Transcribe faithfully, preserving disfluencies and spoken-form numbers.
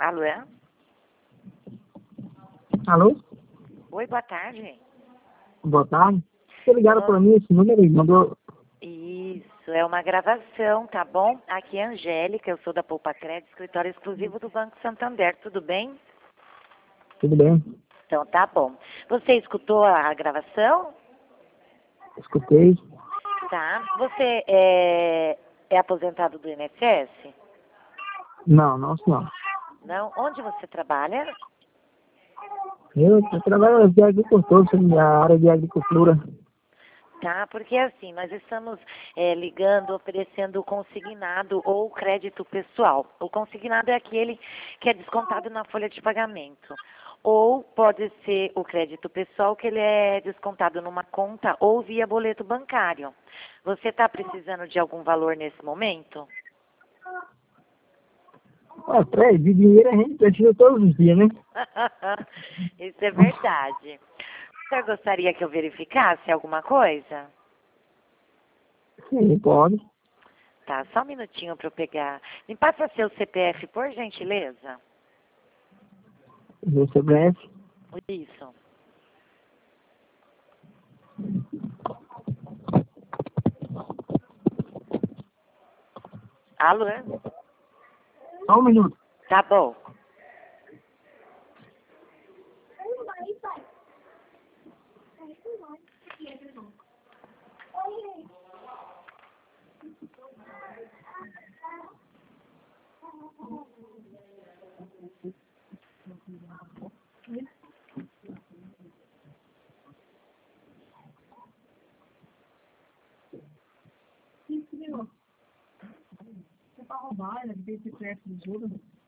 Alô, é? Alô? Oi, boa tarde. Boa tarde. Você ligaram Ô, para mim esse número e mandou... Isso, é uma gravação, tá bom? Aqui é a Angélica, eu sou da Poupa Crédito, escritório exclusivo do Banco Santander, tudo bem? Tudo bem? Então, tá bom. Você escutou a gravação? Escutei. Tá. Você é, é aposentado do I N S S? Não, não, senhor. Não? Onde você trabalha? Eu, eu trabalho de agricultor, sou da área de agricultura. Tá, porque assim, nós estamos é, ligando, oferecendo o consignado ou o crédito pessoal. O consignado é aquele que é descontado na folha de pagamento. Ou pode ser o crédito pessoal, que ele é descontado numa conta ou via boleto bancário. Você está precisando de algum valor nesse momento? Ah, é, de dinheiro a gente precisa todos os dias, né? Isso é verdade. Você gostaria que eu verificasse alguma coisa? Sim, pode. Tá, só um minutinho para eu pegar. Me passa seu C P F, por gentileza. Você breve. Isso. Alô? Só um minuto. Tá bom. Você para roubar, né? De C P F dos outros.